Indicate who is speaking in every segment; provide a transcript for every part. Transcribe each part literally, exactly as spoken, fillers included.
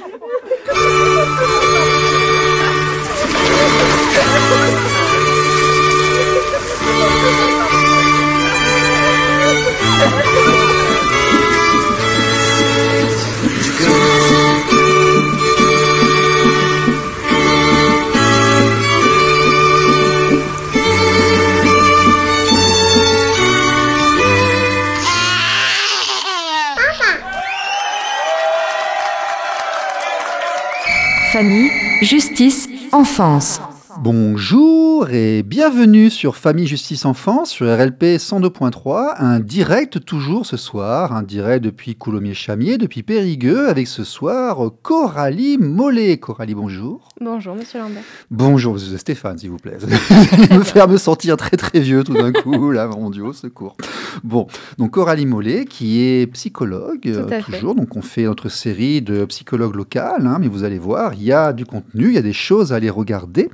Speaker 1: Famille, justice, enfance.
Speaker 2: Bonjour et bienvenue sur Famille, Justice, Enfance, sur R L P cent deux point trois, un direct toujours ce soir, un direct depuis Coulommiers-Chamiers, depuis Périgueux, avec ce soir Coralie Mollet. Coralie, bonjour.
Speaker 3: Bonjour, monsieur Lambert.
Speaker 2: Bonjour, Stéphane, s'il vous plaît. Vous allez me faire me sentir très très vieux tout d'un coup, là, mon Dieu, au secours. Bon, donc Coralie Mollet, qui est psychologue, euh, toujours, donc on fait notre série de psychologues locales, hein, mais vous allez voir, il y a du contenu, il y a des choses à aller regarder.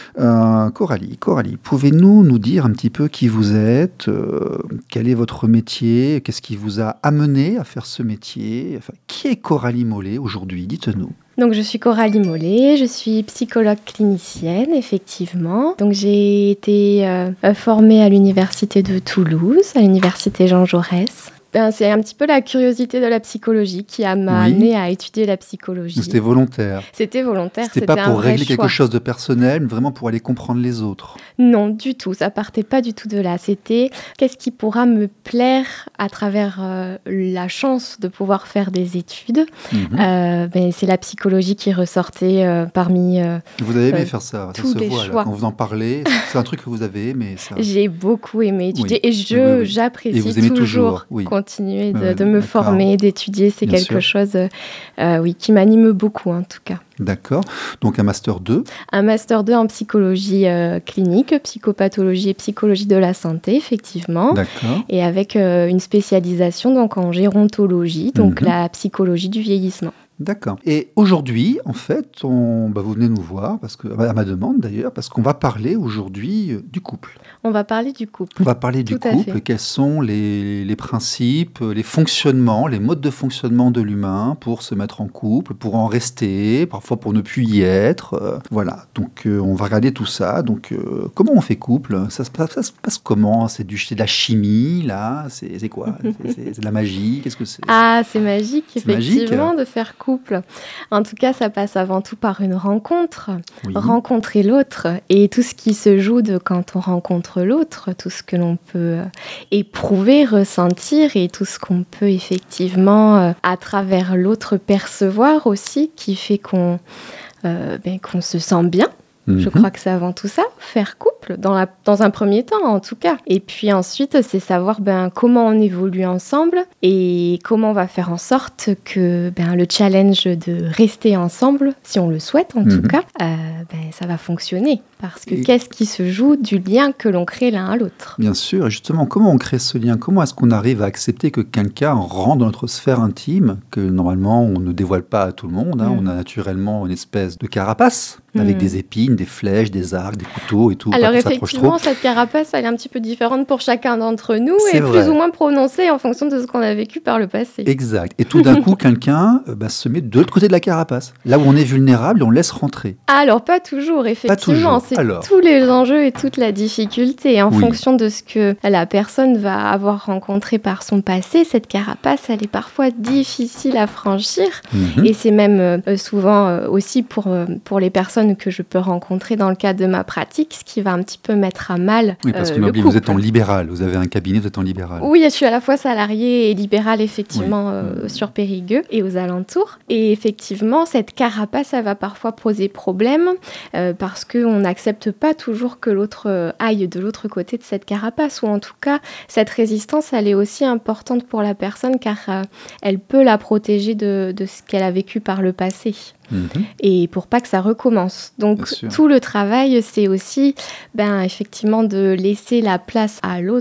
Speaker 2: Euh, Coralie, Coralie, pouvez-nous nous dire un petit peu qui vous êtes, euh, quel est votre métier, qu'est-ce qui vous a amené à faire ce métier, enfin, qui est Coralie Mollet aujourd'hui, dites-nous.
Speaker 3: Donc je suis Coralie Mollet, je suis psychologue clinicienne, effectivement. Donc j'ai été euh, formée à l'université de Toulouse, à l'université Jean Jaurès. Ben, c'est un petit peu la curiosité de la psychologie qui a m'a oui. amené à étudier la psychologie.
Speaker 2: C'était volontaire.
Speaker 3: C'était volontaire.
Speaker 2: C'était, c'était pas pour régler quelque chose de personnel, mais vraiment pour aller comprendre les autres.
Speaker 3: Non, du tout. Ça partait pas du tout de là. C'était qu'est-ce qui pourra me plaire à travers euh, la chance de pouvoir faire des études. Mm-hmm. Euh, ben, c'est la psychologie qui ressortait euh, parmi. Euh,
Speaker 2: vous avez aimé euh, faire ça.
Speaker 3: Tous
Speaker 2: ça se
Speaker 3: les
Speaker 2: voit,
Speaker 3: choix.
Speaker 2: Là, quand vous en parlez, c'est un truc que vous avez aimé. Ça.
Speaker 3: J'ai beaucoup aimé étudier
Speaker 2: oui.
Speaker 3: et je
Speaker 2: oui, oui.
Speaker 3: j'apprécie
Speaker 2: et vous aimez
Speaker 3: toujours.
Speaker 2: toujours oui.
Speaker 3: Continuer de,
Speaker 2: euh,
Speaker 3: de me d'accord. former, d'étudier, c'est Bien quelque sûr. chose euh, oui, qui m'anime beaucoup en tout cas.
Speaker 2: D'accord. Donc un master deux.
Speaker 3: Un master deux en psychologie euh, clinique, psychopathologie et psychologie de la santé, effectivement.
Speaker 2: D'accord.
Speaker 3: Et avec euh, une spécialisation donc, en gérontologie, donc mm-hmm. la psychologie du vieillissement.
Speaker 2: D'accord. Et aujourd'hui, en fait, on, bah vous venez nous voir, parce que, à ma demande d'ailleurs, parce qu'on va parler aujourd'hui euh, du couple.
Speaker 3: On va parler du couple.
Speaker 2: On va parler du
Speaker 3: Tout
Speaker 2: couple. Quels sont les, les principes, les fonctionnements, les modes de fonctionnement de l'humain pour se mettre en couple, pour en rester, parfois pour ne plus y être. Euh, voilà. Donc, euh, on va regarder tout ça. Donc, euh, comment on fait couple ? ça se, passe, ça se passe comment ? C'est, du, c'est de la chimie, là ? C'est, c'est quoi ? c'est, c'est, c'est de la magie ? Qu'est-ce que c'est ?
Speaker 3: Ah, c'est magique, c'est effectivement,
Speaker 2: magique.
Speaker 3: de faire couple. En tout cas, ça passe avant tout par une rencontre.
Speaker 2: Oui.
Speaker 3: Rencontrer l'autre et tout ce qui se joue de quand on rencontre l'autre, tout ce que l'on peut éprouver, ressentir et tout ce qu'on peut effectivement, à travers l'autre, percevoir aussi, qui fait qu'on, euh, ben, qu'on se sent bien. Je mm-hmm. crois que c'est avant tout ça, faire couple, dans, la, dans un premier temps en tout cas. Et puis ensuite, c'est savoir ben, comment on évolue ensemble et comment on va faire en sorte que ben, le challenge de rester ensemble, si on le souhaite en mm-hmm. tout cas, euh, ben, ça va fonctionner. Parce que et... qu'est-ce qui se joue du lien que l'on crée l'un à l'autre ?
Speaker 2: Bien sûr, et justement, comment on crée ce lien ? Comment est-ce qu'on arrive à accepter que quelqu'un rentre dans notre sphère intime, que normalement on ne dévoile pas à tout le monde, hein, mm. on a naturellement une espèce de carapace, avec mmh. des épines, des flèches, des arcs, des couteaux et tout.
Speaker 3: Alors effectivement, cette carapace, elle est un petit peu différente pour chacun d'entre nous
Speaker 2: c'est
Speaker 3: et
Speaker 2: vrai.
Speaker 3: plus ou moins prononcée en fonction de ce qu'on a vécu par le passé.
Speaker 2: Exact. Et tout d'un coup, quelqu'un euh, bah, se met de l'autre côté de la carapace, là où on est vulnérable et on laisse rentrer.
Speaker 3: Alors pas toujours, effectivement.
Speaker 2: Pas toujours.
Speaker 3: C'est
Speaker 2: Alors.
Speaker 3: tous les enjeux et toute la difficulté. En
Speaker 2: oui.
Speaker 3: fonction de ce que la personne va avoir rencontré par son passé, cette carapace, elle est parfois difficile à franchir. Mmh. Et c'est même euh, souvent euh, aussi pour, euh, pour les personnes que je peux rencontrer dans le cadre de ma pratique, ce qui va un petit peu mettre à mal
Speaker 2: Oui, parce
Speaker 3: euh,
Speaker 2: que
Speaker 3: le
Speaker 2: couple.
Speaker 3: couple.
Speaker 2: Vous êtes en libéral, vous avez un cabinet, vous êtes en libéral.
Speaker 3: Oui, je suis à la fois salariée et libérale, effectivement,
Speaker 2: oui.
Speaker 3: euh, sur Périgueux et aux alentours. Et effectivement, cette carapace, elle va parfois poser problème euh, parce qu'on n'accepte pas toujours que l'autre euh, aille de l'autre côté de cette carapace, ou en tout cas, cette résistance, elle est aussi importante pour la personne car euh, elle peut la protéger de, de ce qu'elle a vécu par le passé. Mmh. Et pour pas que ça recommence. Donc tout le travail, c'est aussi ben, effectivement de laisser la place à l'autre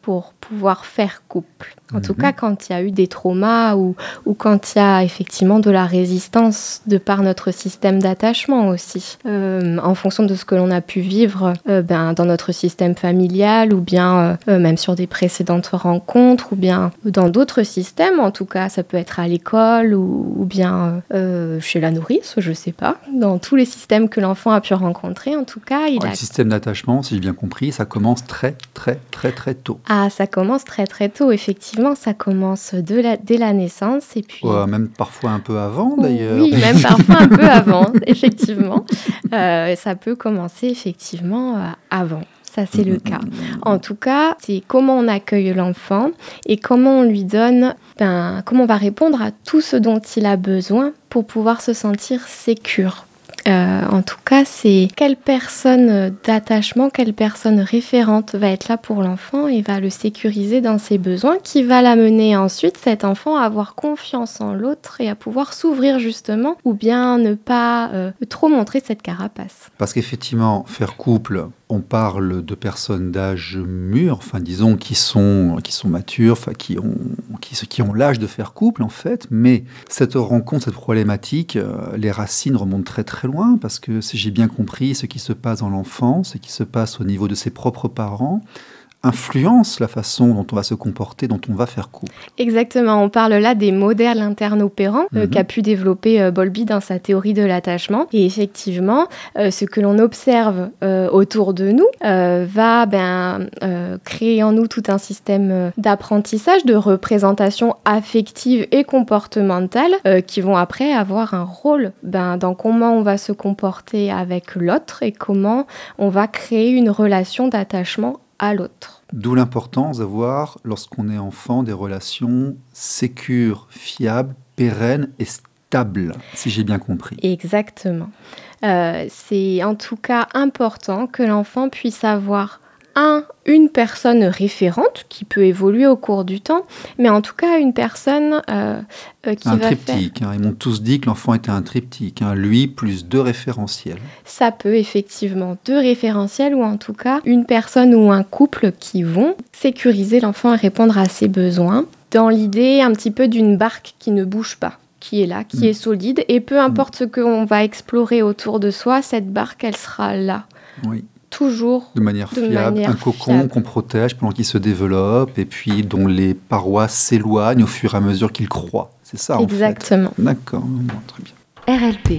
Speaker 3: pour pouvoir faire couple. En mmh. tout cas, quand il y a eu des traumas ou, ou quand il y a effectivement de la résistance de par notre système d'attachement aussi. Euh, en fonction de ce que l'on a pu vivre euh, ben, dans notre système familial ou bien euh, même sur des précédentes rencontres ou bien dans d'autres systèmes, en tout cas, ça peut être à l'école ou, ou bien euh, chez la nourrice, je ne sais pas. Dans tous les systèmes que l'enfant a pu rencontrer, en tout cas. Il
Speaker 2: Alors,
Speaker 3: a...
Speaker 2: Le système d'attachement, si j'ai bien compris, ça commence très, très, très, très tôt.
Speaker 3: Ah, ça commence très, très tôt, effectivement. Ça commence de la, dès la naissance et puis...
Speaker 2: Ouais, même parfois un peu avant, d'ailleurs.
Speaker 3: Oui, même parfois un peu avant, effectivement. Euh, ça peut commencer, effectivement, euh, avant. Ça, c'est le cas. En tout cas, c'est comment on accueille l'enfant et comment on lui donne, ben, comment on va répondre à tout ce dont il a besoin pour pouvoir se sentir sécure. Euh, en tout cas, c'est quelle personne d'attachement, quelle personne référente va être là pour l'enfant et va le sécuriser dans ses besoins, qui va l'amener ensuite, cet enfant, à avoir confiance en l'autre et à pouvoir s'ouvrir justement, ou bien ne pas euh, trop montrer cette carapace.
Speaker 2: Parce qu'effectivement, faire couple, on parle de personnes d'âge mûr, enfin disons qui sont, qui sont matures, enfin qui ont, qui, qui ont l'âge de faire couple en fait, mais cette rencontre, cette problématique, euh, les racines remontent très très loin, parce que si j'ai bien compris, ce qui se passe dans l'enfance, ce qui se passe au niveau de ses propres parents, influence la façon dont on va se comporter, dont on va faire couple.
Speaker 3: Exactement, on parle là des modèles internes opérants euh, mm-hmm. qu'a pu développer euh, Bowlby dans sa théorie de l'attachement. Et effectivement, euh, ce que l'on observe euh, autour de nous euh, va ben, euh, créer en nous tout un système d'apprentissage, de représentation affective et comportementale euh, qui vont après avoir un rôle ben, dans comment on va se comporter avec l'autre et comment on va créer une relation d'attachement à l'autre.
Speaker 2: D'où l'importance d'avoir, lorsqu'on est enfant, des relations sécures, fiables, pérennes et stables, si j'ai bien compris.
Speaker 3: Exactement. Euh, c'est en tout cas important que l'enfant puisse avoir un, une personne référente qui peut évoluer au cours du temps, mais en tout cas une personne euh, euh, qui
Speaker 2: un
Speaker 3: va
Speaker 2: triptyque,
Speaker 3: faire...
Speaker 2: hein. Ils m'ont tous dit que l'enfant était un triptyque, hein. Lui plus deux référentiels.
Speaker 3: Ça peut effectivement deux référentiels ou en tout cas une personne ou un couple qui vont sécuriser l'enfant et répondre à ses besoins dans l'idée un petit peu d'une barque qui ne bouge pas, qui est là, qui mmh. est solide et peu importe mmh. ce qu'on va explorer autour de soi, cette barque elle sera là.
Speaker 2: Oui.
Speaker 3: Toujours
Speaker 2: de manière
Speaker 3: de
Speaker 2: fiable,
Speaker 3: manière
Speaker 2: un cocon
Speaker 3: fiable.
Speaker 2: qu'on protège pendant qu'il se développe et puis dont les parois s'éloignent au fur et à mesure qu'il croît. C'est ça
Speaker 3: Exactement.
Speaker 2: En fait. D'accord, bon, très bien.
Speaker 1: R L P.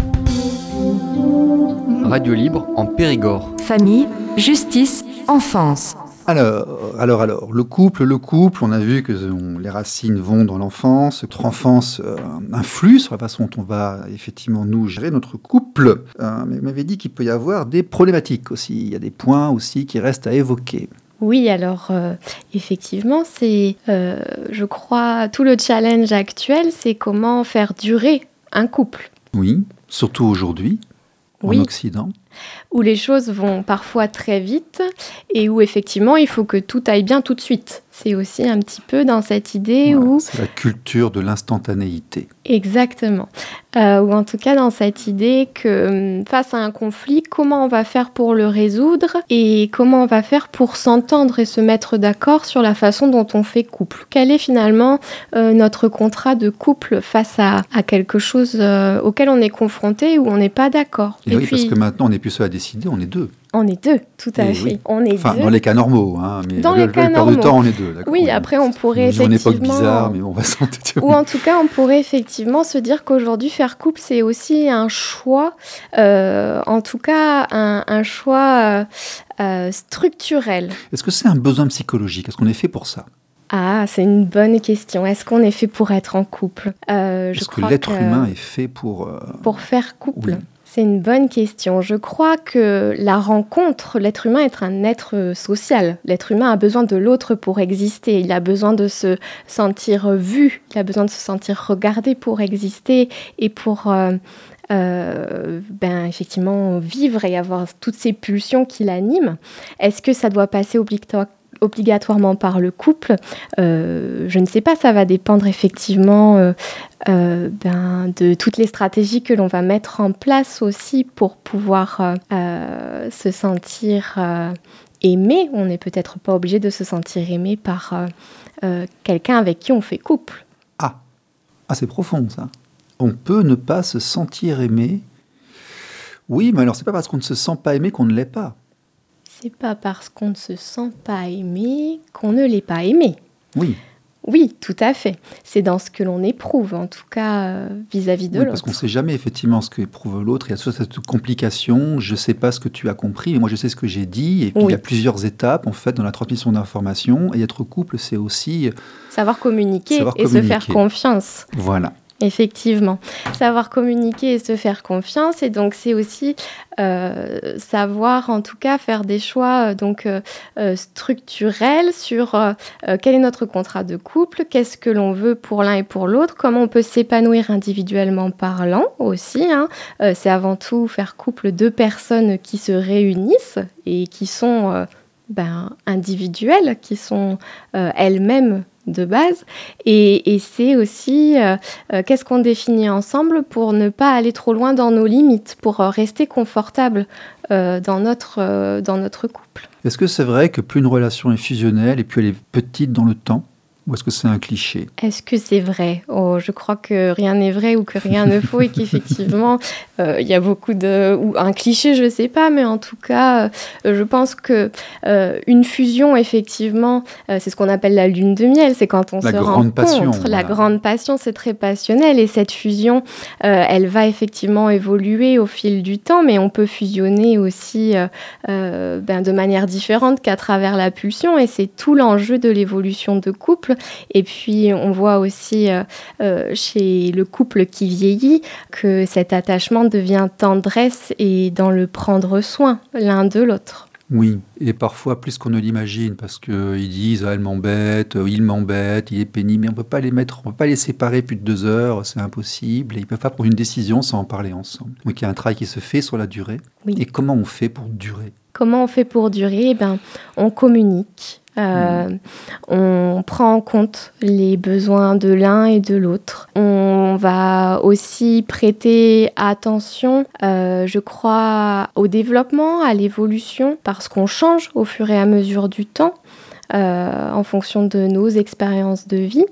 Speaker 4: Radio libre en Périgord.
Speaker 1: Famille, justice, enfance.
Speaker 2: Alors, alors, alors, le couple, le couple, on a vu que on, les racines vont dans l'enfance, notre enfance euh, influe sur la façon dont on va effectivement nous gérer notre couple. Euh, mais vous m'avez dit qu'il peut y avoir des problématiques aussi, il y a des points aussi qui restent à évoquer.
Speaker 3: Oui, alors euh, effectivement, c'est, euh, je crois, tout le challenge actuel, c'est comment faire durer un couple.
Speaker 2: Oui, surtout aujourd'hui,
Speaker 3: oui.
Speaker 2: en Occident.
Speaker 3: Où les choses vont parfois très vite et où effectivement il faut que tout aille bien tout de suite. C'est aussi un petit peu dans cette idée
Speaker 2: voilà,
Speaker 3: où...
Speaker 2: C'est la culture de l'instantanéité.
Speaker 3: Exactement. Euh, ou en tout cas dans cette idée que face à un conflit, comment on va faire pour le résoudre et comment on va faire pour s'entendre et se mettre d'accord sur la façon dont on fait couple. Quel est finalement euh, notre contrat de couple face à, à quelque chose euh, auquel on est confronté ou on n'est pas d'accord.
Speaker 2: Et, et oui, puis, parce que maintenant on n'est plus seul à décider, on est deux.
Speaker 3: On est deux, tout à et fait.
Speaker 2: Oui.
Speaker 3: On est
Speaker 2: enfin,
Speaker 3: deux.
Speaker 2: dans les cas normaux, hein, mais
Speaker 3: dans
Speaker 2: le,
Speaker 3: les cas
Speaker 2: le
Speaker 3: normaux.
Speaker 2: du temps, on est deux. D'accord,
Speaker 3: oui,
Speaker 2: oui,
Speaker 3: après, on pourrait
Speaker 2: effectivement...
Speaker 3: une
Speaker 2: époque bizarre, mais on va s'entendre.
Speaker 3: Ou en tout cas, on pourrait effectivement se dire qu'aujourd'hui, faire couple, c'est aussi un choix, euh, en tout cas, un, un choix euh, euh, structurel.
Speaker 2: Est-ce que c'est un besoin psychologique ? Est-ce qu'on est fait pour ça ?
Speaker 3: Ah, c'est une bonne question. Est-ce qu'on est fait pour être en couple ? euh,
Speaker 2: Est-ce que l'être que... humain est fait pour... Euh...
Speaker 3: Pour faire couple ?
Speaker 2: Oui.
Speaker 3: C'est une bonne question. Je crois que la rencontre, l'être humain est un être social. L'être humain a besoin de l'autre pour exister. Il a besoin de se sentir vu. Il a besoin de se sentir regardé pour exister et pour, euh, euh, ben, effectivement, vivre et avoir toutes ces pulsions qui l'animent. Est-ce que ça doit passer obligatoirement obligatoirement par le couple, euh, je ne sais pas, ça va dépendre effectivement euh, euh, ben, de toutes les stratégies que l'on va mettre en place aussi pour pouvoir euh, se sentir euh, aimé, on n'est peut-être pas obligé de se sentir aimé par euh, euh, quelqu'un avec qui on fait couple.
Speaker 2: Ah, ah c'est profond ça. On peut ne pas se sentir aimé. Oui, mais alors c'est pas parce qu'on ne se sent pas aimé qu'on ne l'est pas.
Speaker 3: C'est pas parce qu'on ne se sent pas aimé qu'on ne l'est pas aimé.
Speaker 2: Oui.
Speaker 3: Oui, tout à fait. C'est dans ce que l'on éprouve, en tout cas euh, vis-à-vis de
Speaker 2: oui,
Speaker 3: l'autre.
Speaker 2: Parce qu'on ne sait jamais effectivement ce qu'éprouve l'autre. Il y a toujours cette complication. Je ne sais pas ce que tu as compris, mais moi je sais ce que j'ai dit. Et puis
Speaker 3: oui.
Speaker 2: il y a plusieurs étapes en fait dans la transmission d'informations. Et être couple, c'est aussi
Speaker 3: savoir communiquer
Speaker 2: savoir
Speaker 3: et
Speaker 2: communiquer.
Speaker 3: se faire confiance.
Speaker 2: Voilà.
Speaker 3: Effectivement, savoir communiquer et se faire confiance, et donc c'est aussi euh, savoir en tout cas faire des choix euh, donc euh, euh, structurels sur euh, euh, quel est notre contrat de couple, qu'est-ce que l'on veut pour l'un et pour l'autre, comment on peut s'épanouir individuellement parlant aussi. Hein. Euh, c'est avant tout faire couple deux personnes qui se réunissent et qui sont euh, ben, individuelles, qui sont euh, elles-mêmes de base, et, et c'est aussi euh, euh, qu'est-ce qu'on définit ensemble pour ne pas aller trop loin dans nos limites, pour euh, rester confortable euh, dans, notre, euh, dans notre couple.
Speaker 2: Est-ce que c'est vrai que plus une relation est fusionnelle et plus elle est petite dans le temps, ou est-ce que c'est un cliché ?
Speaker 3: Est-ce que c'est vrai ? Oh, je crois que rien n'est vrai ou que rien ne faux, et qu'effectivement, il euh, y a beaucoup de... ou un cliché, je ne sais pas, mais en tout cas, euh, je pense qu'une euh, fusion, effectivement, euh, c'est ce qu'on appelle la lune de miel, c'est quand on
Speaker 2: la
Speaker 3: se
Speaker 2: grande
Speaker 3: rencontre.
Speaker 2: Passion,
Speaker 3: la
Speaker 2: voilà.
Speaker 3: grande passion, c'est très passionnel, et cette fusion, euh, elle va effectivement évoluer au fil du temps, mais on peut fusionner aussi euh, euh, ben, de manière différente qu'à travers la pulsion, et c'est tout l'enjeu de l'évolution de couple. Et puis, on voit aussi euh, euh, chez le couple qui vieillit que cet attachement devient tendresse et dans le prendre soin l'un de l'autre.
Speaker 2: Oui, et parfois plus qu'on ne l'imagine, parce qu'ils disent ah, « elle m'embête, il m'embête, il est pénible », mais on ne peut pas les mettre, on peut pas les séparer plus de deux heures, c'est impossible, et ils ne peuvent pas prendre une décision sans en parler ensemble. Donc il y a un travail qui se fait sur la durée. Oui. Et comment on fait pour durer ?
Speaker 3: Comment on fait pour durer ? Eh ben, on communique. Euh, mmh. On prend en compte les besoins de l'un et de l'autre. On va aussi prêter attention, euh, je crois, au développement, à l'évolution, parce qu'on change au fur et à mesure du temps, euh, en fonction de nos expériences de vie.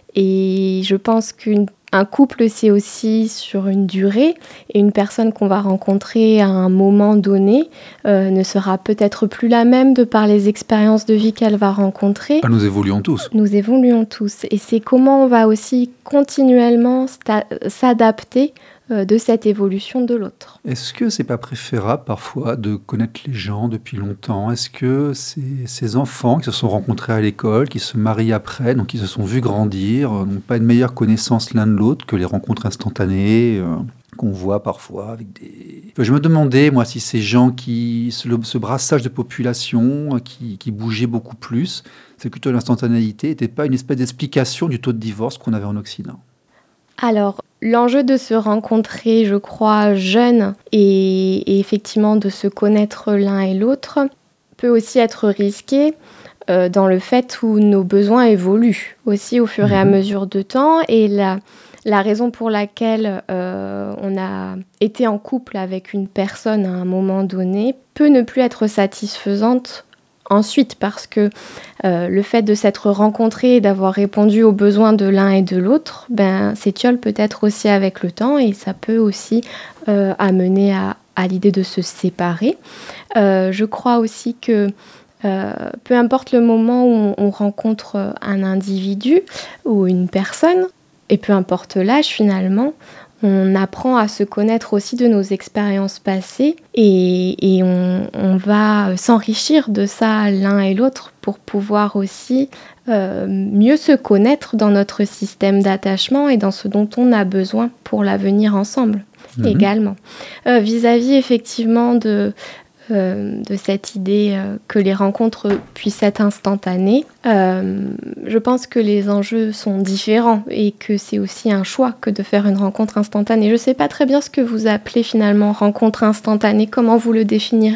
Speaker 3: Et je pense qu'une Un couple, c'est aussi sur une durée, et une personne qu'on va rencontrer à un moment donné euh, ne sera peut-être plus la même de par les expériences de vie qu'elle va rencontrer.
Speaker 2: Ah, nous évoluons tous.
Speaker 3: Nous évoluons tous. Et c'est comment on va aussi continuellement sta- s'adapter euh, de cette évolution de l'autre.
Speaker 2: Est-ce que c'est pas préférable parfois de connaître les gens depuis longtemps ? Est-ce que ces, ces enfants qui se sont rencontrés à l'école, qui se marient après, donc qui se sont vus grandir, n'ont pas une meilleure connaissance l'un de l'autre que les rencontres instantanées euh, qu'on voit parfois avec des... Je me demandais, moi, si ces gens qui... Ce, ce brassage de population qui, qui bougeait beaucoup plus, c'est plutôt l'instantanéité, n'était pas une espèce d'explication du taux de divorce qu'on avait en Occident ?
Speaker 3: Alors, l'enjeu de se rencontrer, je crois, jeune et, et effectivement de se connaître l'un et l'autre peut aussi être risqué euh, dans le fait où nos besoins évoluent aussi au fur et à mesure de temps. Et la, la raison pour laquelle euh, on a été en couple avec une personne à un moment donné peut ne plus être satisfaisante ensuite, parce que euh, le fait de s'être rencontré et d'avoir répondu aux besoins de l'un et de l'autre, ben, s'étiole peut-être aussi avec le temps, et ça peut aussi euh, amener à, à l'idée de se séparer. Euh, je crois aussi que euh, peu importe le moment où on, on rencontre un individu ou une personne, et peu importe l'âge finalement, on apprend à se connaître aussi de nos expériences passées, et, et on, on va s'enrichir de ça l'un et l'autre pour pouvoir aussi euh, mieux se connaître dans notre système d'attachement et dans ce dont on a besoin pour l'avenir ensemble mmh. également. Euh, vis-à-vis effectivement de... Euh, de cette idée euh, que les rencontres puissent être instantanées, euh, je pense que les enjeux sont différents et que c'est aussi un choix que de faire une rencontre instantanée. Je ne sais pas très bien ce que vous appelez finalement rencontre instantanée. Comment vous le définiriez ?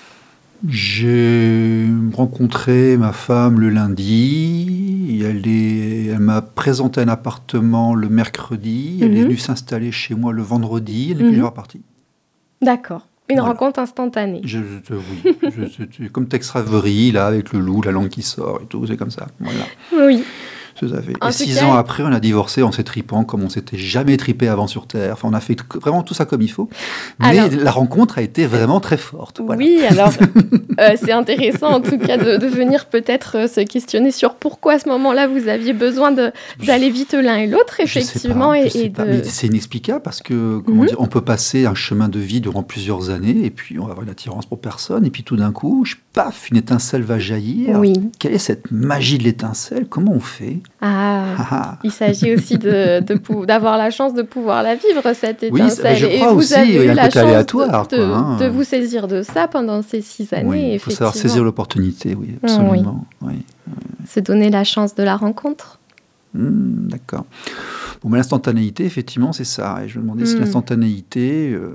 Speaker 2: J'ai rencontré ma femme le lundi, elle, est, elle m'a présenté un appartement le mercredi, elle mm-hmm. est venue s'installer chez moi le vendredi, elle n'est mm-hmm. plus repartie.
Speaker 3: D'accord. Une
Speaker 2: Voilà.
Speaker 3: rencontre instantanée.
Speaker 2: Je, je- oui, je- je- comme Tex Avery, là, avec le loup, la langue qui sort et tout, c'est comme ça. Voilà.
Speaker 3: Oui.
Speaker 2: Tout à fait.
Speaker 3: En
Speaker 2: Et
Speaker 3: tout
Speaker 2: six
Speaker 3: cas-
Speaker 2: ans après, on a divorcé en s'étripant comme on s'était jamais tripé avant sur Terre. Enfin, on a fait t- vraiment tout ça comme il faut. Mais
Speaker 3: Alors-
Speaker 2: la rencontre a été vraiment très forte. Voilà.
Speaker 3: Oui, alors euh, c'est intéressant en tout cas de, de venir peut-être euh, se questionner sur pourquoi à ce moment-là vous aviez besoin de, d'aller vite l'un et l'autre,
Speaker 2: Je sais
Speaker 3: effectivement.
Speaker 2: pas, je
Speaker 3: et,
Speaker 2: sais
Speaker 3: et
Speaker 2: pas,
Speaker 3: de...
Speaker 2: mais c'est inexplicable parce que, comment
Speaker 3: Mhm.
Speaker 2: dire, on peut passer un chemin de vie durant plusieurs années et puis on va avoir une attirance pour personne et puis tout d'un coup, je- paf, une étincelle va jaillir.
Speaker 3: Oui.
Speaker 2: Quelle est cette magie de l'étincelle? Comment on fait?
Speaker 3: Ah,
Speaker 2: Ah, ah.
Speaker 3: il s'agit aussi de, de pou- d'avoir la chance de pouvoir la vivre, cette
Speaker 2: Oui,
Speaker 3: étincelle.
Speaker 2: je
Speaker 3: et
Speaker 2: crois
Speaker 3: vous
Speaker 2: aussi,
Speaker 3: avez
Speaker 2: il y a
Speaker 3: eu
Speaker 2: un
Speaker 3: la
Speaker 2: côté
Speaker 3: chance
Speaker 2: aléatoire,
Speaker 3: de,
Speaker 2: quoi, hein.
Speaker 3: de vous saisir de ça pendant ces six années,
Speaker 2: Oui, il faut savoir
Speaker 3: effectivement.
Speaker 2: saisir l'opportunité, oui, absolument. Oui.
Speaker 3: Se donner la chance de la rencontre.
Speaker 2: Hmm, d'accord. Bon, mais l'instantanéité, effectivement, c'est ça. Et je me demandais si
Speaker 3: Hmm.
Speaker 2: l'instantanéité, euh,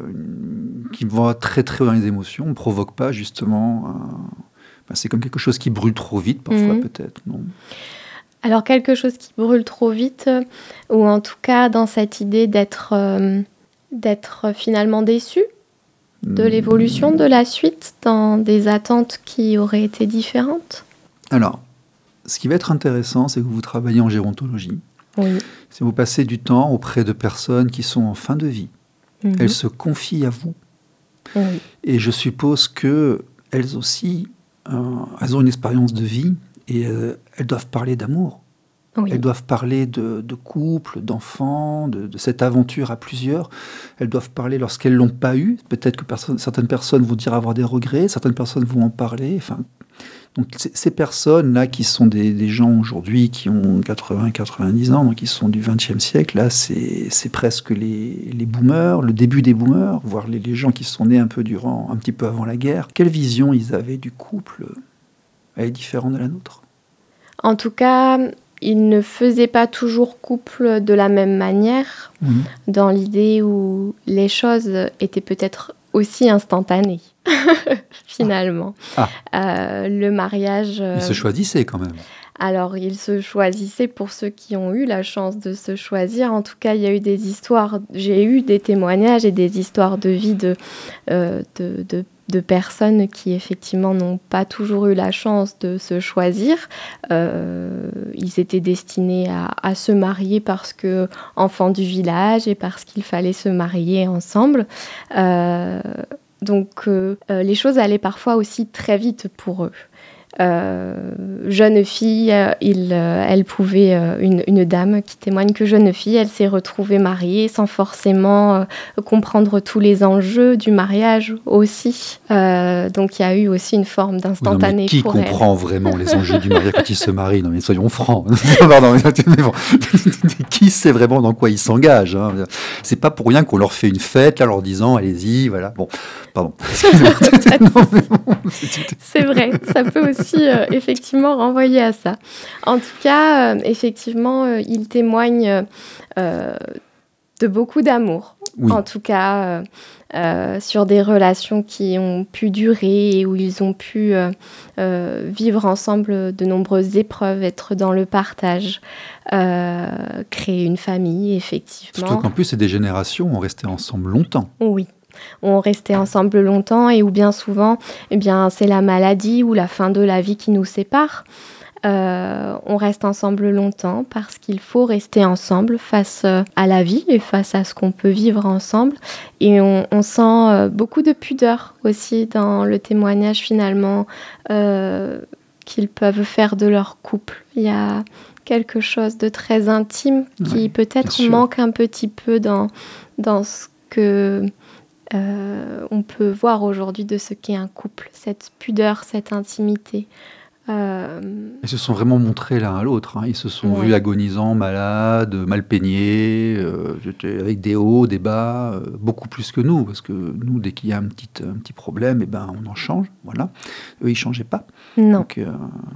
Speaker 2: qui va très très haut dans les émotions, ne provoque pas justement. un- ben, c'est comme quelque chose qui brûle trop vite, parfois,
Speaker 3: Mhm.
Speaker 2: peut-être. Non.
Speaker 3: Alors quelque chose qui brûle trop vite, euh, ou en tout cas dans cette idée d'être, euh, d'être finalement déçu de
Speaker 2: Hmm.
Speaker 3: l'évolution de la suite, dans des attentes qui auraient été différentes.
Speaker 2: Alors, ce qui va être intéressant, c'est que vous travaillez en gérontologie.
Speaker 3: Oui.
Speaker 2: C'est vous passez du temps auprès de personnes qui sont en fin de vie.
Speaker 3: Mhm.
Speaker 2: Elles se confient à vous.
Speaker 3: Oui.
Speaker 2: Et je suppose que elles aussi, euh, elles ont une expérience de vie et euh, elles doivent parler d'amour.
Speaker 3: Oui.
Speaker 2: Elles doivent parler de, de couple, d'enfants, de, de cette aventure à plusieurs. Elles doivent parler lorsqu'elles l'ont pas eu. Peut-être que personne- certaines personnes vont dire avoir des regrets, certaines personnes vont en parler. Enfin, donc c- ces personnes-là qui sont des, des gens aujourd'hui qui ont quatre-vingts, quatre-vingt-dix ans, donc qui sont du vingtième siècle, là c'est c'est presque les, les boomers, le début des boomers, voire les, les gens qui sont nés un peu durant, un petit peu avant la guerre. Quelle vision ils avaient du couple? Elle est différente de la nôtre.
Speaker 3: En tout cas, ils ne faisaient pas toujours couple de la même manière,
Speaker 2: Mhm.
Speaker 3: dans l'idée où les choses étaient peut-être aussi instantanées, finalement.
Speaker 2: Ah.
Speaker 3: Euh, le mariage... euh,
Speaker 2: Ils se choisissaient quand même.
Speaker 3: Alors, ils se choisissaient pour ceux qui ont eu la chance de se choisir. En tout cas, il y a eu des histoires, j'ai eu des témoignages et des histoires de vie de, euh, de, de, de personnes qui, effectivement, n'ont pas toujours eu la chance de se choisir. Euh, ils étaient destinés à, à se marier parce que enfants du village et parce qu'il fallait se marier ensemble. Euh, donc, euh, euh, les choses allaient parfois aussi très vite pour eux. Euh, jeune fille, euh, il, euh, elle pouvait, euh, une, une dame qui témoigne que jeune fille, elle s'est retrouvée mariée sans forcément euh, comprendre tous les enjeux du mariage aussi. Euh, donc il y a eu aussi une forme
Speaker 2: Oui, non,
Speaker 3: d'instantané
Speaker 2: mais qui
Speaker 3: pour elle.
Speaker 2: comprend vraiment les enjeux du mariage quand il se marie? Non, mais soyons francs. Pardon, mais bon, qui sait vraiment dans quoi il s'engage, hein? C'est pas pour rien qu'on leur fait une fête, là, leur disant, allez-y, voilà. Bon, pardon. Non, mais bon, c'est-
Speaker 3: C'est vrai, ça peut aussi euh, effectivement renvoyer à ça. En tout cas, euh, effectivement, euh, il témoigne euh, de beaucoup d'amour.
Speaker 2: Oui.
Speaker 3: En tout cas, euh, euh, sur des relations qui ont pu durer et où ils ont pu euh, euh, vivre ensemble de nombreuses épreuves, être dans le partage, euh, créer une famille, effectivement.
Speaker 2: Surtout qu'en plus, c'est des générations ont resté ensemble longtemps.
Speaker 3: Oui. On restait ensemble longtemps et où bien souvent, eh bien, c'est la maladie ou la fin de la vie qui nous sépare. Euh, on reste ensemble longtemps parce qu'il faut rester ensemble face à la vie et face à ce qu'on peut vivre ensemble. Et on, on sent beaucoup de pudeur aussi dans le témoignage finalement euh, qu'ils peuvent faire de leur couple. Il y a quelque chose de très intime qui
Speaker 2: Ouais,
Speaker 3: peut-être
Speaker 2: bien sûr.
Speaker 3: manque un petit peu dans, dans ce que... Euh, on peut voir aujourd'hui de ce qu'est un couple, cette pudeur, cette intimité. Euh,
Speaker 2: Ils se sont vraiment montrés l'un à l'autre, hein. Ils se sont
Speaker 3: Ouais.
Speaker 2: vus agonisants, malades, mal peignés, euh, j'étais avec des hauts, des bas, euh, beaucoup plus que nous, parce que nous, dès qu'il y a un petit, un petit problème, eh ben, on en change, voilà. Eux, ils ne changeaient pas.
Speaker 3: non.
Speaker 2: Donc, euh,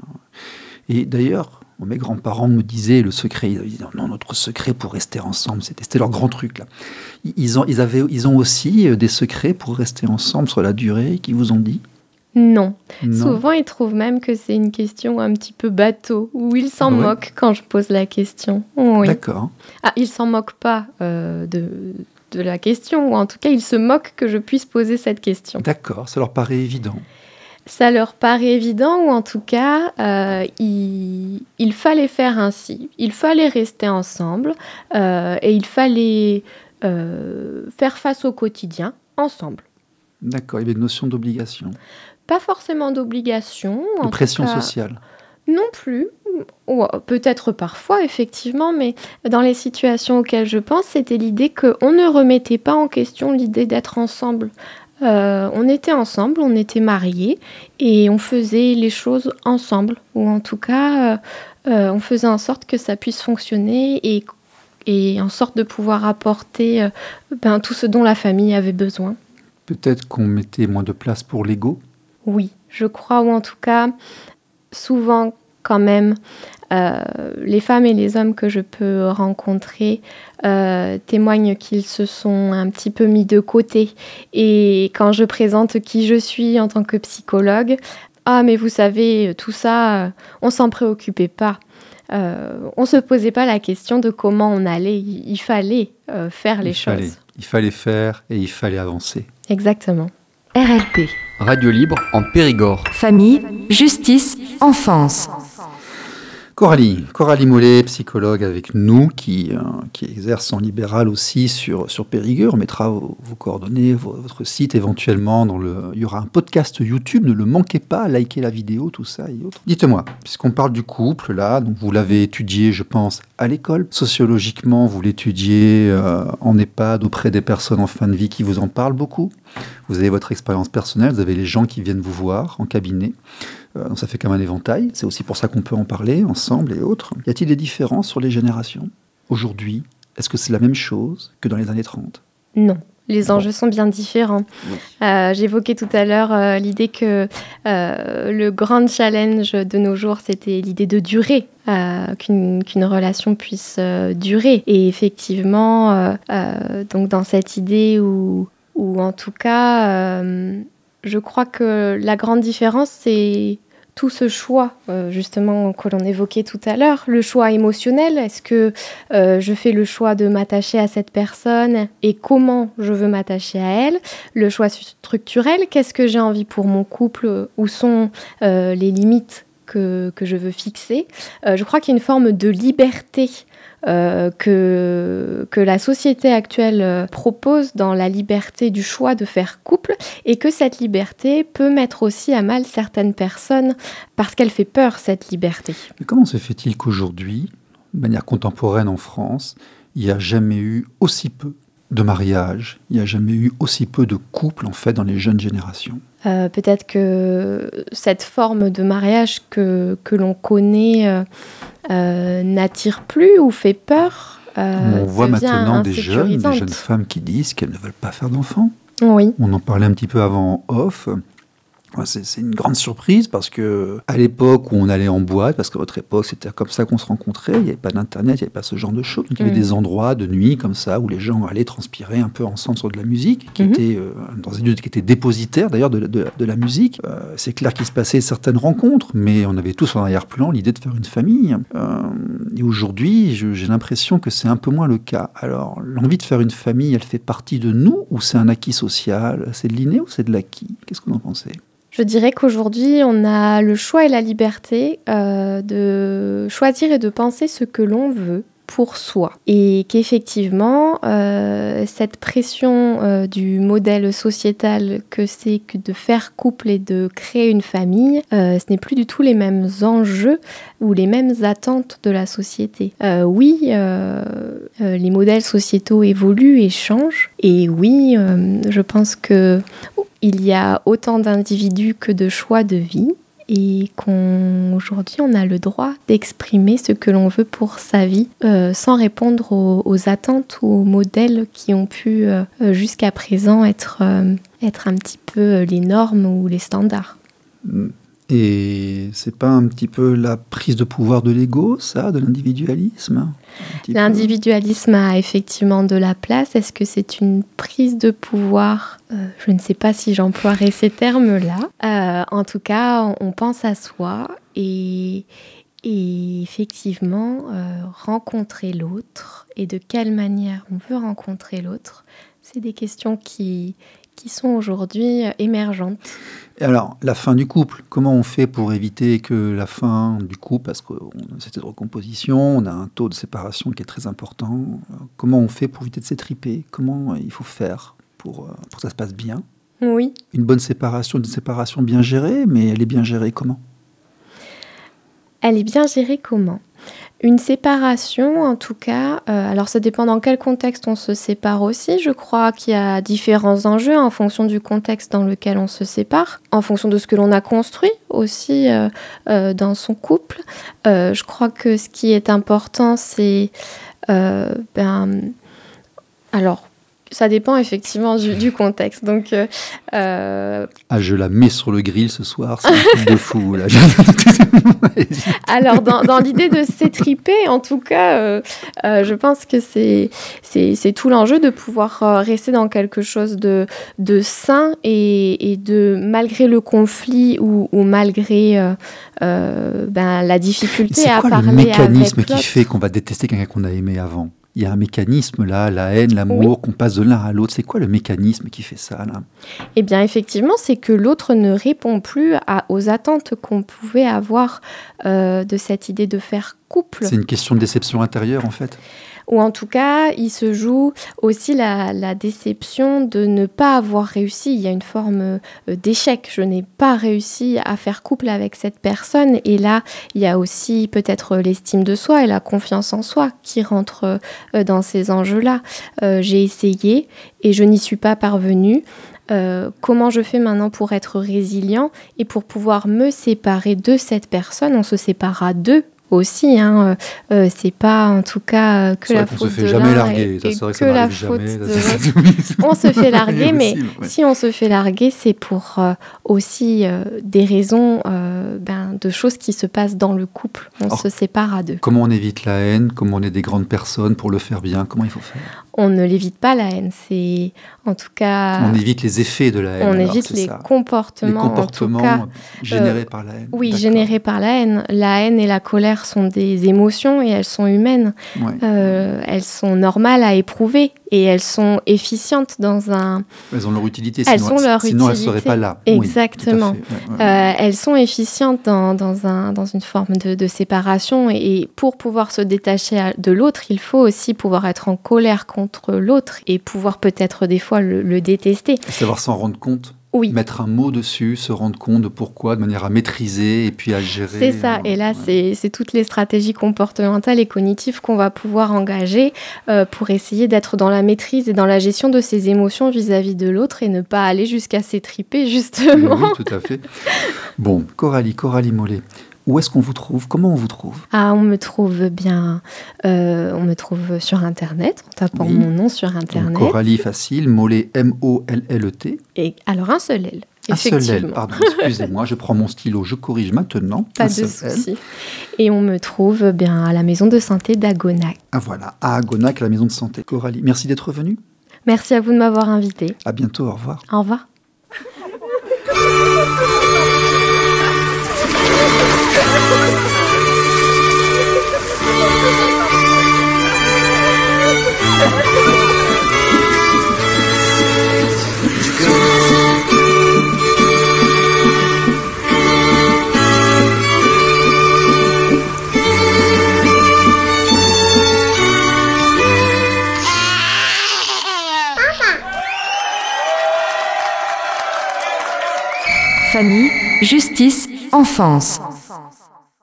Speaker 2: et d'ailleurs, mes grands-parents me disaient le secret. Ils disaient non, notre secret pour rester ensemble, c'était, c'était leur grand truc là. Ils ont, ils avaient, ils ont aussi des secrets pour rester ensemble sur la durée qu'ils vous ont dit?
Speaker 3: Non.
Speaker 2: Non.
Speaker 3: Souvent, ils trouvent même que c'est une question un petit peu bateau, ou ils s'en
Speaker 2: Ah ouais.
Speaker 3: moquent quand je pose la question. Oui.
Speaker 2: D'accord.
Speaker 3: Ah, ils s'en moquent pas euh, de, de la question, ou en tout cas, ils se moquent que je puisse poser cette question.
Speaker 2: D'accord, ça leur paraît évident.
Speaker 3: Ça leur paraît évident, ou en tout cas, euh, il, il fallait faire ainsi. Il fallait rester ensemble euh, et il fallait euh, faire face au quotidien ensemble.
Speaker 2: D'accord, il y avait une notion d'obligation.
Speaker 3: Pas forcément d'obligation.
Speaker 2: De pression
Speaker 3: cas,
Speaker 2: sociale.
Speaker 3: Non plus. Ou peut-être parfois, effectivement, mais dans les situations auxquelles je pense, c'était l'idée qu'on ne remettait pas en question l'idée d'être ensemble. Euh, on était ensemble, on était mariés et on faisait les choses ensemble, ou en tout cas, euh, euh, on faisait en sorte que ça puisse fonctionner et, et en sorte de pouvoir apporter euh, ben, tout ce dont la famille avait besoin.
Speaker 2: Peut-être qu'on mettait moins de place pour l'ego ?
Speaker 3: Oui, je crois, ou en tout cas, souvent quand même, euh, les femmes et les hommes que je peux rencontrer euh, témoignent qu'ils se sont un petit peu mis de côté. Et quand je présente qui je suis en tant que psychologue, « Ah, mais vous savez, tout ça, on s'en préoccupait pas. Euh, on ne se posait pas la question de comment on allait. Il, il fallait euh, faire les
Speaker 2: il
Speaker 3: choses.
Speaker 2: Fallait, il fallait faire et il fallait avancer. »
Speaker 3: Exactement.
Speaker 1: R L P.
Speaker 4: Radio libre en Périgord.
Speaker 1: Famille, justice, enfance.
Speaker 2: Coralie, Coralie Mollet, psychologue avec nous, qui, euh, qui exerce en libéral aussi sur, sur Périgueux. On mettra vos, vos coordonnées, vos, votre site éventuellement. Dans le, il y aura un podcast YouTube, ne le manquez pas, likez la vidéo, tout ça et autres. Dites-moi, puisqu'on parle du couple, là, donc vous l'avez étudié, je pense, à l'école. Sociologiquement, vous l'étudiez euh, en EHPAD auprès des personnes en fin de vie qui vous en parlent beaucoup. Vous avez votre expérience personnelle, vous avez les gens qui viennent vous voir en cabinet. Euh, donc ça fait comme un éventail. C'est aussi pour ça qu'on peut en parler ensemble et autres. Y a-t-il des différences sur les générations aujourd'hui ? Est-ce que c'est la même chose que dans les années trente ?
Speaker 3: Non. Les
Speaker 2: Bon.
Speaker 3: enjeux sont bien différents.
Speaker 2: Oui.
Speaker 3: Euh, j'évoquais tout à l'heure euh, l'idée que euh, le grand challenge de nos jours, c'était l'idée de durer, euh, qu'une, qu'une relation puisse euh, durer. Et effectivement, euh, euh, donc dans cette idée où, où en tout cas, euh, je crois que la grande différence, c'est tout ce choix, euh, justement, que l'on évoquait tout à l'heure, le choix émotionnel. Est-ce que euh, je fais le choix de m'attacher à cette personne et comment je veux m'attacher à elle ? Le choix structurel, qu'est-ce que j'ai envie pour mon couple ? Où sont euh, les limites que, que je veux fixer ? euh, Je crois qu'il y a une forme de liberté Euh, que, que la société actuelle euh, propose dans la liberté du choix de faire couple, et que cette liberté peut mettre aussi à mal certaines personnes parce qu'elle fait peur, cette liberté.
Speaker 2: Mais comment se fait-il qu'aujourd'hui, de manière contemporaine en France, il n'y a jamais eu aussi peu de mariages, il n'y a jamais eu aussi peu de couples en fait dans les jeunes générations ?
Speaker 3: Euh, peut-être que cette forme de mariage que, que l'on connaît euh, euh, n'attire plus ou fait peur. Euh,
Speaker 2: On voit maintenant des jeunes, des jeunes femmes qui disent qu'elles ne veulent pas faire d'enfants.
Speaker 3: Oui.
Speaker 2: On en parlait un petit peu avant en off. C'est, c'est une grande surprise parce que à l'époque où on allait en boîte, parce qu'à votre époque c'était comme ça qu'on se rencontrait, il n'y avait pas d'internet, il n'y avait pas ce genre de choses, donc il y avait mmh. des endroits de nuit comme ça où les gens allaient transpirer un peu ensemble sur de la musique, qui mmh. était euh, dans des lieux qui étaient dépositaires d'ailleurs de, de, de la musique. Euh, c'est clair qu'il se passait certaines rencontres, mais on avait tous en arrière-plan l'idée de faire une famille. Euh, et aujourd'hui, je, j'ai l'impression que c'est un peu moins le cas. Alors l'envie de faire une famille, elle fait partie de nous ou c'est un acquis social ? C'est de l'inné ou c'est de l'acquis ? Qu'est-ce que vous en pensez ?
Speaker 3: Je dirais qu'aujourd'hui, on a le choix et la liberté euh, de choisir et de penser ce que l'on veut pour soi. Et qu'effectivement, euh, cette pression euh, du modèle sociétal que c'est que de faire couple et de créer une famille, euh, ce n'est plus du tout les mêmes enjeux ou les mêmes attentes de la société. Euh, oui, euh, euh, les modèles sociétaux évoluent et changent. Et oui, euh, je pense que il y a autant d'individus que de choix de vie et qu'aujourd'hui, on a le droit d'exprimer ce que l'on veut pour sa vie euh, sans répondre aux, aux attentes ou aux modèles qui ont pu euh, jusqu'à présent être, euh, être un petit peu les normes ou les standards.
Speaker 2: Et c'est pas un petit peu la prise de pouvoir de l'ego, ça, de l'individualisme ?
Speaker 3: L'individualisme peu. a effectivement de la place. Est-ce que c'est une prise de pouvoir ? euh, Je ne sais pas si j'emploierais ces termes-là. Euh, en tout cas, on pense à soi et, Et effectivement, euh, rencontrer l'autre et de quelle manière on veut rencontrer l'autre, c'est des questions qui, qui sont aujourd'hui émergentes.
Speaker 2: Et alors, la fin du couple, comment on fait pour éviter que la fin du couple, parce que c'était de recomposition, on a un taux de séparation qui est très important, comment on fait pour éviter de s'étriper? Comment il faut faire pour, pour que ça se passe bien?
Speaker 3: Oui.
Speaker 2: Une bonne séparation, une séparation bien gérée, mais elle est bien gérée comment?
Speaker 3: Elle est bien gérée comment? Une séparation, en tout cas, euh, alors ça dépend dans quel contexte on se sépare aussi. Je crois qu'il y a différents enjeux en fonction du contexte dans lequel on se sépare, en fonction de ce que l'on a construit aussi euh, euh, dans son couple. Euh, je crois que ce qui est important, c'est... Euh, ben, alors, ça dépend effectivement du, du contexte. Donc, euh, euh...
Speaker 2: Ah, je la mets sur le grill ce soir, c'est un truc de fou. Là.
Speaker 3: Alors, dans, dans l'idée de s'étriper, en tout cas, euh, euh, je pense que c'est, c'est, c'est tout l'enjeu de pouvoir euh, rester dans quelque chose de, de sain et, et de, malgré le conflit ou, ou malgré euh, euh, ben, la difficulté à parler avec l'autre.
Speaker 2: C'est quoi le mécanisme qui fait qu'on va détester quelqu'un qu'on a aimé avant? Il y a un mécanisme là, la haine, l'amour, oui. qu'on passe de l'un à l'autre. C'est quoi le mécanisme qui fait ça là?
Speaker 3: Eh bien, effectivement, c'est que l'autre ne répond plus à, aux attentes qu'on pouvait avoir euh, de cette idée de faire couple.
Speaker 2: C'est une question de déception intérieure en fait?
Speaker 3: Ou en tout cas, il se joue aussi la, la déception de ne pas avoir réussi. Il y a une forme d'échec. Je n'ai pas réussi à faire couple avec cette personne. Et là, il y a aussi peut-être l'estime de soi et la confiance en soi qui rentrent dans ces enjeux-là. Euh, j'ai essayé et je n'y suis pas parvenue. Euh, comment je fais maintenant pour être résilient et pour pouvoir me séparer de cette personne? On se sépare à deux aussi, hein. euh, c'est pas en tout cas euh, que la faute de l'un et, et que la faute de l'autre. On se fait larguer, mais ouais. si on se fait larguer, c'est pour euh, aussi euh, des raisons euh, ben, de choses qui se passent dans le couple. On Alors, se sépare à deux.
Speaker 2: Comment on évite la haine? Comment on est des grandes personnes pour le faire bien? Comment il faut faire?
Speaker 3: On ne l'évite pas la haine, c'est en tout cas...
Speaker 2: On évite les effets de la haine.
Speaker 3: On
Speaker 2: alors,
Speaker 3: évite les
Speaker 2: ça.
Speaker 3: comportements,
Speaker 2: les comportements
Speaker 3: en tout cas,
Speaker 2: générés
Speaker 3: euh,
Speaker 2: par la haine.
Speaker 3: Oui,
Speaker 2: D'accord.
Speaker 3: générés par la haine. La haine et la colère sont des émotions et elles sont humaines.
Speaker 2: Ouais.
Speaker 3: Euh, elles sont normales à éprouver et elles sont efficientes dans un...
Speaker 2: Elles ont leur utilité,
Speaker 3: elles
Speaker 2: sinon,
Speaker 3: sont leur
Speaker 2: sinon
Speaker 3: utilité.
Speaker 2: elles ne seraient pas là.
Speaker 3: Exactement.
Speaker 2: Oui, ouais, ouais.
Speaker 3: Euh, elles sont efficientes dans, dans, un, dans une forme de, de séparation et, et pour pouvoir se détacher de l'autre, il faut aussi pouvoir être en colère contre l'autre et pouvoir peut-être des fois le, le détester.
Speaker 2: Et savoir s'en rendre compte.
Speaker 3: Oui.
Speaker 2: Mettre un mot dessus, se rendre compte de pourquoi, de manière à maîtriser et puis à gérer.
Speaker 3: C'est ça. Et là, ouais. c'est, c'est toutes les stratégies comportementales et cognitives qu'on va pouvoir engager euh, pour essayer d'être dans la maîtrise et dans la gestion de ses émotions vis-à-vis de l'autre et ne pas aller jusqu'à s'étriper, justement.
Speaker 2: Oui, tout à fait. Bon, Coralie, Coralie Mollet. Où est-ce qu'on vous trouve? Comment on vous trouve?
Speaker 3: Ah, on me trouve bien. Euh, on me trouve sur Internet, en tapant oui. mon nom sur Internet.
Speaker 2: Donc, Coralie facile, Mollet, M O L L E T.
Speaker 3: Et alors un seul L.
Speaker 2: Un seul L, pardon, excusez-moi, je prends mon stylo, je corrige maintenant.
Speaker 3: Pas de souci. Et on me trouve bien à la maison de santé d'Agonac.
Speaker 2: Ah voilà, à Agonac, à la maison de santé. Coralie, merci d'être venue.
Speaker 3: Merci à vous de m'avoir invitée.
Speaker 2: À bientôt, au revoir.
Speaker 3: Au revoir.
Speaker 1: Famille, justice, enfance.